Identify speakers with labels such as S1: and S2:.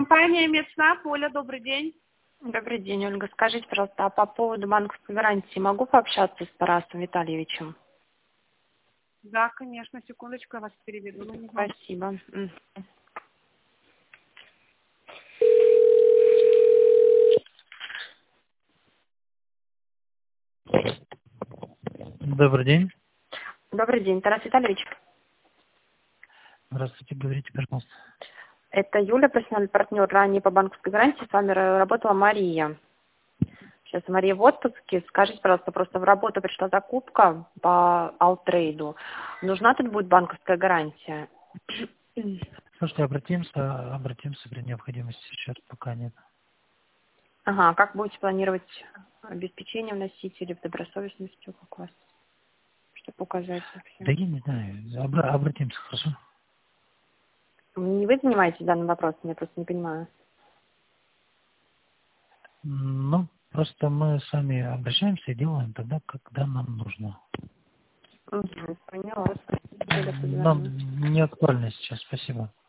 S1: Компания Медснаб. Оля, добрый день.
S2: Добрый день, Ольга. Скажите, пожалуйста, а по поводу банковской гарантии могу пообщаться с Тарасом Витальевичем?
S1: Да, конечно, секундочку, я вас переведу на него.
S2: Спасибо.
S3: Добрый день.
S2: Добрый день, Тарас Витальевич.
S3: Здравствуйте, говорите, пожалуйста.
S2: Это Юля, профессиональный партнер. Ранее по банковской гарантии с вами работала Мария. Сейчас Мария в отпуске. Скажите, пожалуйста, просто в работу пришла закупка по Алтрейду. Нужна тут будет банковская гарантия?
S3: Слушайте, обратимся при необходимости, сейчас пока нет.
S2: Ага, как будете планировать обеспечение вносить или в добросовестностью, как у вас? Чтобы указать
S3: Да
S2: все.
S3: я не знаю, обратимся, хорошо?
S2: Не вы занимаетесь данным вопросом, я просто не понимаю.
S3: Ну, просто мы сами обращаемся и делаем тогда, когда нам нужно.
S2: Угу, поняла. Спасибо, Юля,
S3: Нам
S2: позвонила.
S3: не актуально сейчас, спасибо.